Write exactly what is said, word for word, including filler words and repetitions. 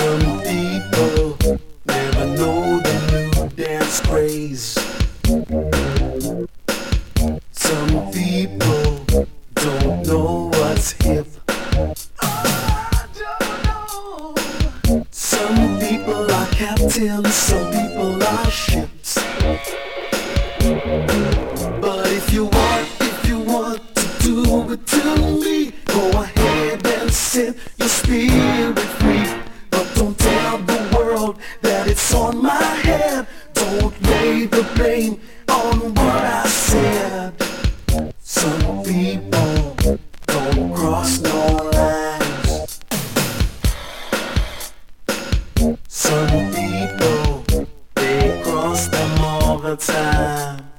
Some people never know the new dance craze. Some people don't know what's hip. I don't know. Some people are captains, some people are ships. But if you want, if you want to do it to me, go ahead and set your spirit free. But don't tell the world that it's on my head. Don't lay the blame on what I said. Some people don't cross no lines. Some people, they cross them all the time.